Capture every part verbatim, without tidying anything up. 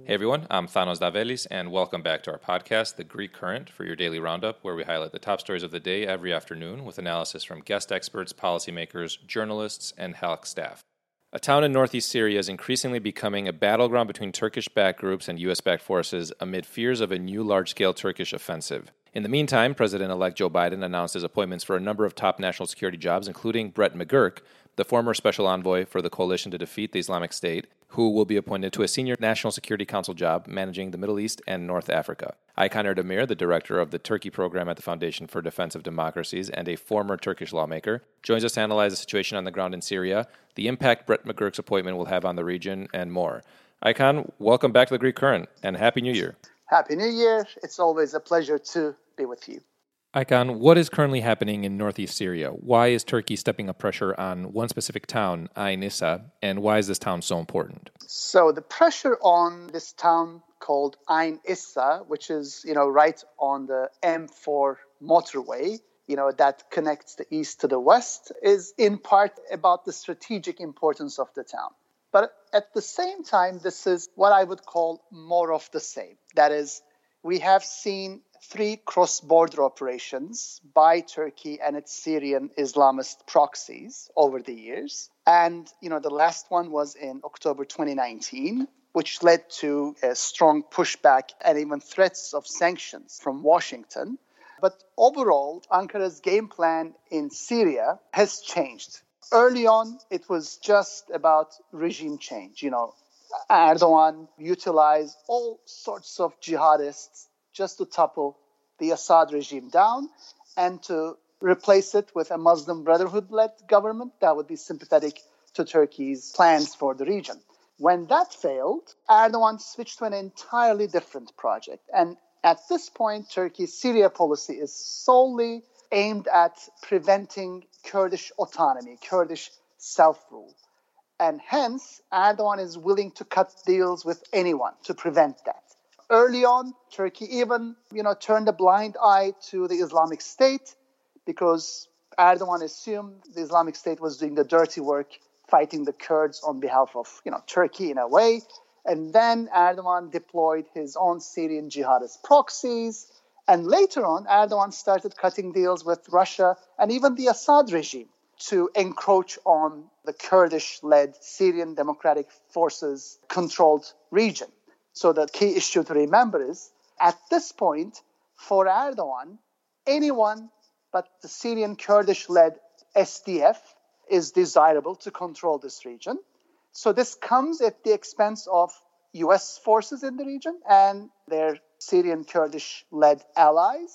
Hey everyone, I'm Thanos Davelis, and welcome back to our podcast, The Greek Current, for your daily roundup, where we highlight the top stories of the day every afternoon with analysis from guest experts, policymakers, journalists, and Halk staff. A town in northeast Syria is increasingly becoming a battleground between Turkish-backed groups and U S-backed forces amid fears of a new large-scale Turkish offensive. In the meantime, President-elect Joe Biden announced his appointments for a number of top national security jobs, including Brett McGurk, the former special envoy for the coalition to defeat the Islamic State, who will be appointed to a senior National Security Council job managing the Middle East and North Africa. Aykan Erdemir, the director of the Turkey program at the Foundation for Defense of Democracies and a former Turkish lawmaker, joins us to analyze the situation on the ground in Syria, the impact Brett McGurk's appointment will have on the region, and more. Aykan, welcome back to the Greek Current, and Happy New Year. Happy New Year. It's always a pleasure to be with you. Aykan, what is currently happening in northeast Syria? Why is Turkey stepping up pressure on one specific town, Ain Issa, and why is this town so important? So the pressure on this town called Ain Issa, which is, you know, right on the M four motorway, you know, that connects the east to the west, is in part about the strategic importance of the town. But at the same time, this is what I would call more of the same. That is, we have seen three cross-border operations by Turkey and its Syrian Islamist proxies over the years. And, you know, the last one was in October twenty nineteen, which led to a strong pushback and even threats of sanctions from Washington. But overall, Ankara's game plan in Syria has changed. Early on, it was just about regime change. You know, Erdogan utilized all sorts of jihadists just to topple the Assad regime down and to replace it with a Muslim Brotherhood-led government that would be sympathetic to Turkey's plans for the region. When that failed, Erdogan switched to an entirely different project. And at this point, Turkey's Syria policy is solely aimed at preventing Kurdish autonomy, Kurdish self-rule. And hence, Erdogan is willing to cut deals with anyone to prevent that. Early on, Turkey even, you know, turned a blind eye to the Islamic State because Erdogan assumed the Islamic State was doing the dirty work, fighting the Kurds on behalf of, you know, Turkey in a way. And then Erdogan deployed his own Syrian jihadist proxies. And later on, Erdogan started cutting deals with Russia and even the Assad regime to encroach on the Kurdish-led Syrian Democratic Forces controlled region. So the key issue to remember is, at this point, for Erdogan, anyone but the Syrian Kurdish-led S D F is desirable to control this region. So this comes at the expense of U S forces in the region and their Syrian Kurdish-led allies.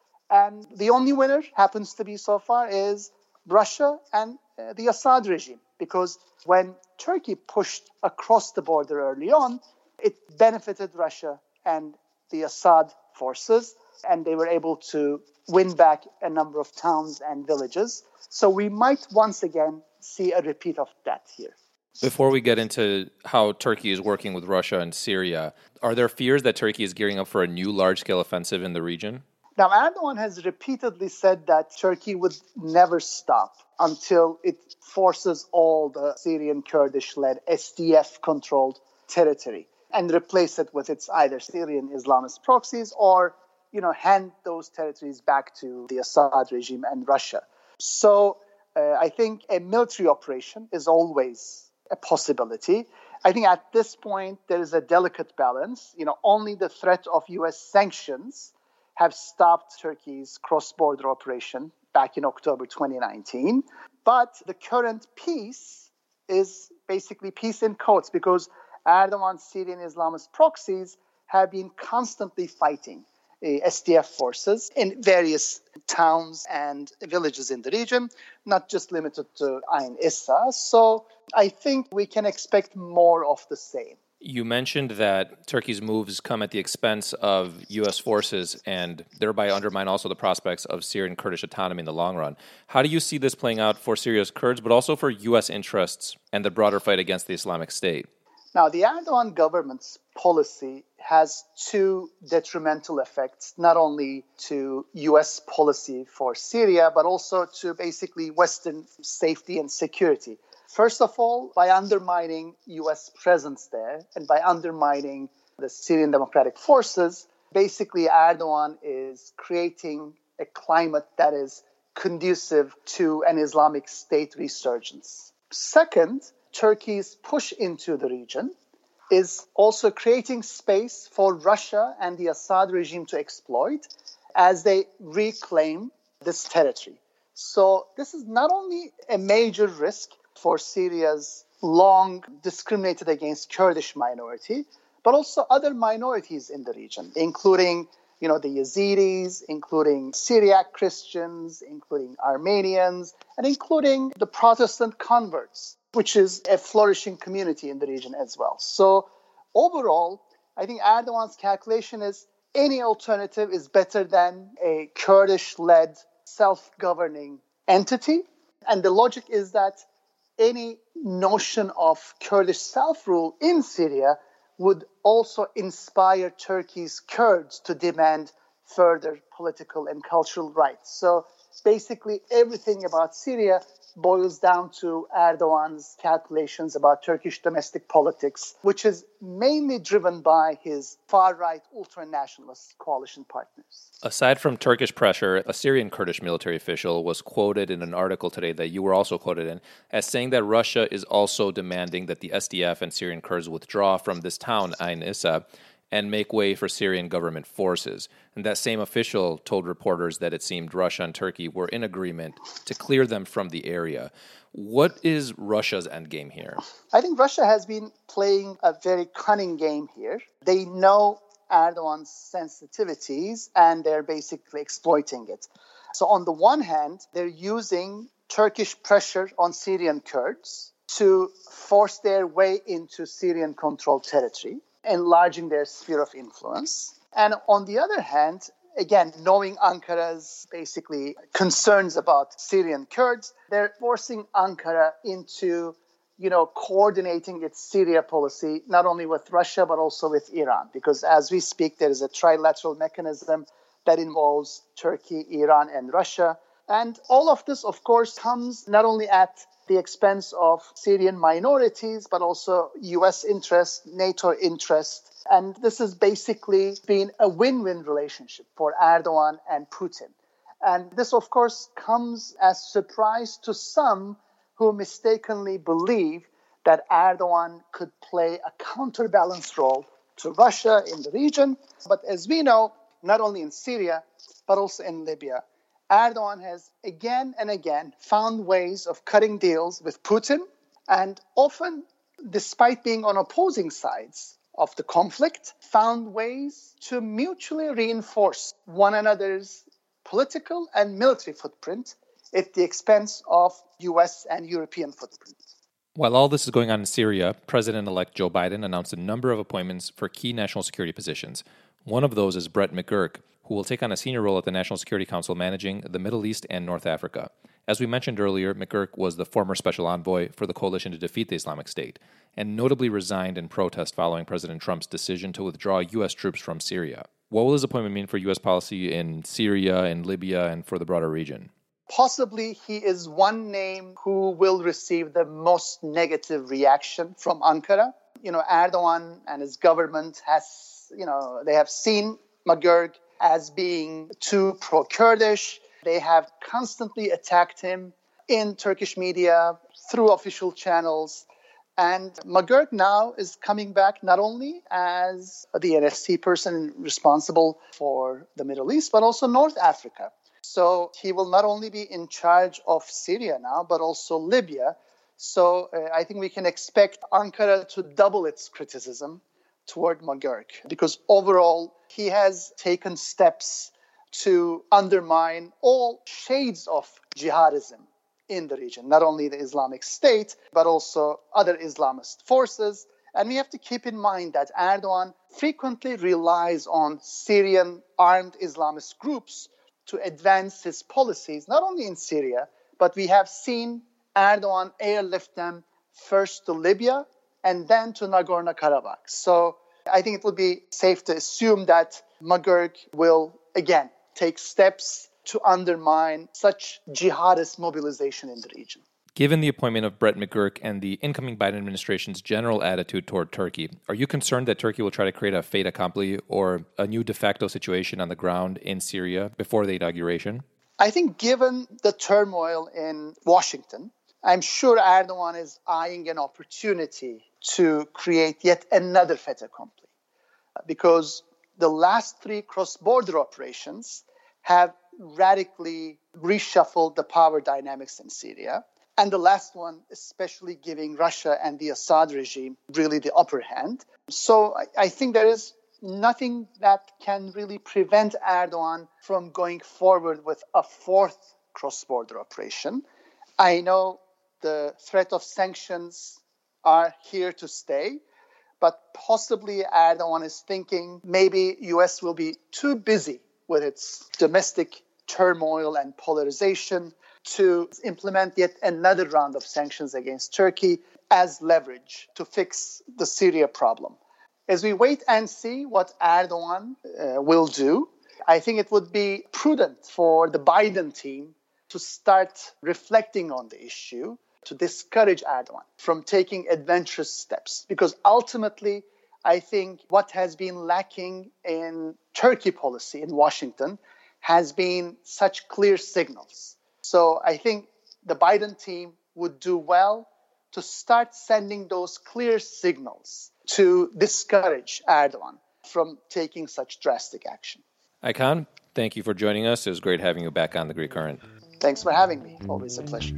And the only winner happens to be so far is Russia and uh, the Assad regime. Because when Turkey pushed across the border early on, it benefited Russia and the Assad forces, and they were able to win back a number of towns and villages. So we might once again see a repeat of that here. Before we get into how Turkey is working with Russia and Syria, are there fears that Turkey is gearing up for a new large-scale offensive in the region? Now, Erdogan has repeatedly said that Turkey would never stop until it forces all the Syrian Kurdish-led S D F-controlled territory and replace it with its either Syrian Islamist proxies or, you know, hand those territories back to the Assad regime and Russia. So uh, I think a military operation is always a possibility. I think at this point, there is a delicate balance. You know, only the threat of U S sanctions have stopped Turkey's cross-border operation back in October twenty nineteen. But the current peace is basically peace in quotes because Erdogan's Syrian Islamist proxies have been constantly fighting uh, S D F forces in various towns and villages in the region, not just limited to Ain Issa. So I think we can expect more of the same. You mentioned that Turkey's moves come at the expense of U S forces and thereby undermine also the prospects of Syrian Kurdish autonomy in the long run. How do you see this playing out for Syria's Kurds, but also for U S interests and the broader fight against the Islamic State? Now, the Erdogan government's policy has two detrimental effects, not only to U S policy for Syria, but also to basically Western safety and security. First of all, by undermining U S presence there and by undermining the Syrian Democratic Forces, basically Erdogan is creating a climate that is conducive to an Islamic State resurgence. Second, Turkey's push into the region is also creating space for Russia and the Assad regime to exploit as they reclaim this territory. So this is not only a major risk for Syria's long discriminated against Kurdish minority, but also other minorities in the region, including, you know, the Yazidis, including Syriac Christians, including Armenians, and including the Protestant converts, which is a flourishing community in the region as well. So overall, I think Erdogan's calculation is any alternative is better than a Kurdish-led self-governing entity. And the logic is that any notion of Kurdish self-rule in Syria would also inspire Turkey's Kurds to demand further political and cultural rights. So basically everything about Syria boils down to Erdogan's calculations about Turkish domestic politics, which is mainly driven by his far-right ultra-nationalist coalition partners. Aside from Turkish pressure, a Syrian Kurdish military official was quoted in an article today that you were also quoted in as saying that Russia is also demanding that the S D F and Syrian Kurds withdraw from this town, Ain Issa, and make way for Syrian government forces. And that same official told reporters that it seemed Russia and Turkey were in agreement to clear them from the area. What is Russia's endgame here? I think Russia has been playing a very cunning game here. They know Erdogan's sensitivities and they're basically exploiting it. So on the one hand, they're using Turkish pressure on Syrian Kurds to force their way into Syrian-controlled territory, enlarging their sphere of influence. And on the other hand, again, knowing Ankara's basically concerns about Syrian Kurds, they're forcing Ankara into, you know, coordinating its Syria policy, not only with Russia, but also with Iran. Because as we speak, there is a trilateral mechanism that involves Turkey, Iran, and Russia. And all of this, of course, comes not only at the expense of Syrian minorities, but also U S interest, NATO interest. And this has basically been a win-win relationship for Erdogan and Putin. And this, of course, comes as a surprise to some who mistakenly believe that Erdogan could play a counterbalance role to Russia in the region. But as we know, not only in Syria, but also in Libya, Erdogan has again and again found ways of cutting deals with Putin, and often, despite being on opposing sides of the conflict, found ways to mutually reinforce one another's political and military footprint at the expense of U S and European footprint. While all this is going on in Syria, President-elect Joe Biden announced a number of appointments for key national security positions. One of those is Brett McGurk, who will take on a senior role at the National Security Council managing the Middle East and North Africa. As we mentioned earlier, McGurk was the former special envoy for the coalition to defeat the Islamic State, and notably resigned in protest following President Trump's decision to withdraw U S troops from Syria. What will his appointment mean for U S policy in Syria and Libya and for the broader region? Possibly he is one name who will receive the most negative reaction from Ankara. You know, Erdogan and his government has, you know, they have seen McGurk as being too pro-Kurdish. They have constantly attacked him in Turkish media, through official channels. And McGurk now is coming back not only as the N S C person responsible for the Middle East, but also North Africa. So he will not only be in charge of Syria now, but also Libya. So uh, I think we can expect Ankara to double its criticism toward McGurk, because overall he has taken steps to undermine all shades of jihadism in the region, not only the Islamic State, but also other Islamist forces. And we have to keep in mind that Erdogan frequently relies on Syrian armed Islamist groups to advance his policies, not only in Syria, but we have seen Erdogan airlift them first to Libya and then to Nagorno-Karabakh. So I think it would be safe to assume that McGurk will, again, take steps to undermine such jihadist mobilization in the region. Given the appointment of Brett McGurk and the incoming Biden administration's general attitude toward Turkey, are you concerned that Turkey will try to create a fait accompli or a new de facto situation on the ground in Syria before the inauguration? I think given the turmoil in Washington, I'm sure Erdogan is eyeing an opportunity to create yet another fait accompli, because the last three cross-border operations have radically reshuffled the power dynamics in Syria. And the last one, especially giving Russia and the Assad regime really the upper hand. So I, I think there is nothing that can really prevent Erdogan from going forward with a fourth cross-border operation. I know the threat of sanctions are here to stay, but possibly Erdogan is thinking maybe U S will be too busy with its domestic turmoil and polarization to implement yet another round of sanctions against Turkey as leverage to fix the Syria problem. As we wait and see what Erdogan uh, will do, I think it would be prudent for the Biden team to start reflecting on the issue to discourage Erdogan from taking adventurous steps. Because ultimately, I think what has been lacking in Turkey policy in Washington has been such clear signals. So I think the Biden team would do well to start sending those clear signals to discourage Erdogan from taking such drastic action. Aykan, thank you for joining us. It was great having you back on The Greek Current. Thanks for having me. Always a pleasure.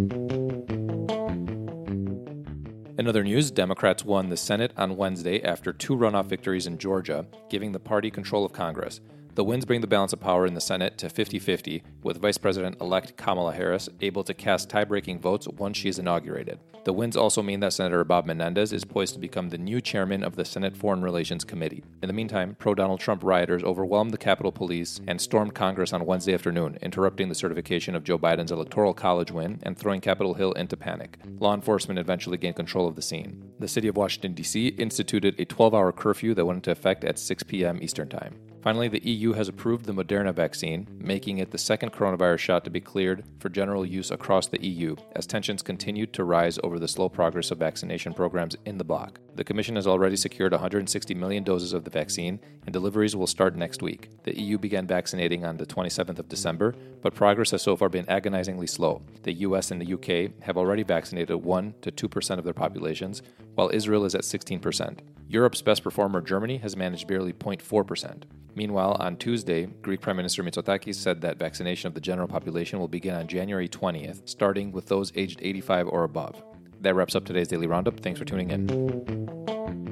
In other news, Democrats won the Senate on Wednesday after two runoff victories in Georgia, giving the party control of Congress. The wins bring the balance of power in the Senate to fifty-fifty, with Vice President-elect Kamala Harris able to cast tie-breaking votes once she is inaugurated. The wins also mean that Senator Bob Menendez is poised to become the new chairman of the Senate Foreign Relations Committee. In the meantime, pro-Donald Trump rioters overwhelmed the Capitol Police and stormed Congress on Wednesday afternoon, interrupting the certification of Joe Biden's Electoral College win and throwing Capitol Hill into panic. Law enforcement eventually gained control of the scene. The city of Washington, D C instituted a twelve-hour curfew that went into effect at six p.m. Eastern Time. Finally, the E U has approved the Moderna vaccine, making it the second coronavirus shot to be cleared for general use across the E U, as tensions continued to rise over the slow progress of vaccination programs in the bloc. The Commission has already secured one hundred sixty million doses of the vaccine, and deliveries will start next week. The E U began vaccinating on the twenty-seventh of December, but progress has so far been agonizingly slow. The U S and the U K have already vaccinated one to two percent of their populations, while Israel is at sixteen percent. Europe's best performer, Germany, has managed barely zero point four percent. Meanwhile, on Tuesday, Greek Prime Minister Mitsotakis said that vaccination of the general population will begin on January twentieth, starting with those aged eighty-five or above. That wraps up today's Daily Roundup. Thanks for tuning in.